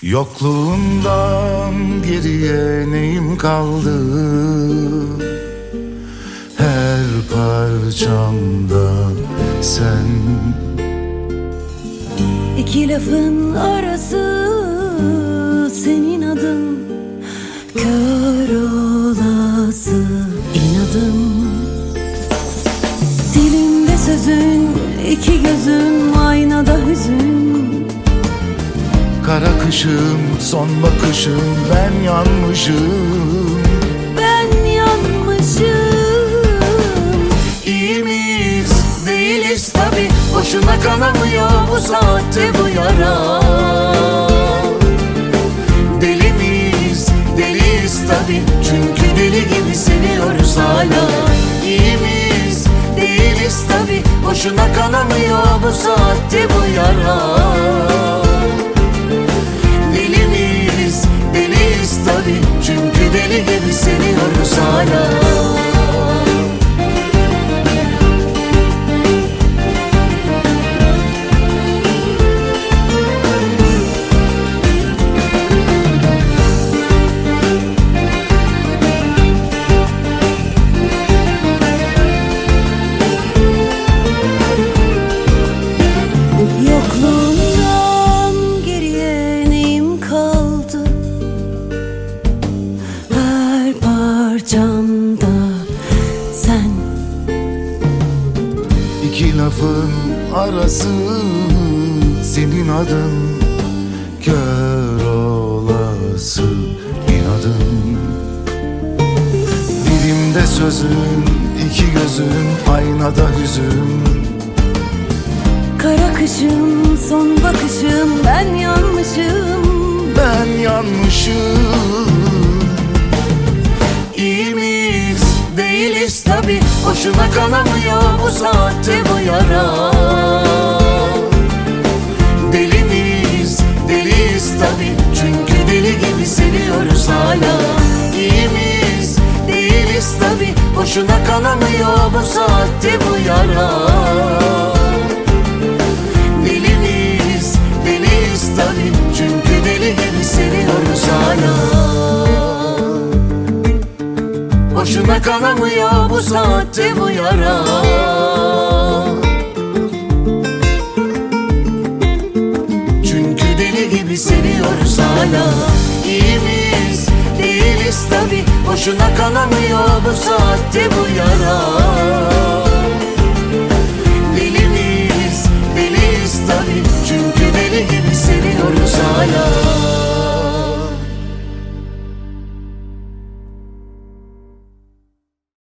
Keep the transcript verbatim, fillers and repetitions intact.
Yokluğundan geriye neyim kaldı? Her parçamda sen. İki lafın arası senin adın, kör olası inadım. Dilimde sözün, iki gözüm, aynada hüzün. Kara kışım, son bakışım, ben yanmışım. Ben yanmışım. İyi miyiz, değiliz tabi, boşuna kanamıyor bu saatte bu yara. Deli miyiz, deliyiz tabi, çünkü deli gibi seviyoruz hala. İyi miyiz, değiliz tabi, boşuna kanamıyor bu saatte bu yara. Deli miyiz, deliyiz tabi, çünkü deli gibi seviyoruz hala. Sen. İki lafın arası senin adın, kör olası inadın. Dilimde sözün, iki gözün, aynada hüzün. Kara kışım, son bakışım, ben yanmışım. Ben yanmışım. İyi miyiz, değiliz tabi, boşuna kanamıyor bu saatte bu yara. Deli miyiz, deliyiz tabi, çünkü deli gibi seviyoruz hala. İyi miyiz, değiliz tabi, boşuna kanamıyor bu saatte bu yara. Deli miyiz, deliyiz tabi, çünkü deli gibi seviyoruz hala. Boşuna kanamıyor bu saatte bu yara. Çünkü deli gibi seviyoruz hala. İyi miyiz, değiliz tabi, boşuna kanamıyor bu saatte bu yara.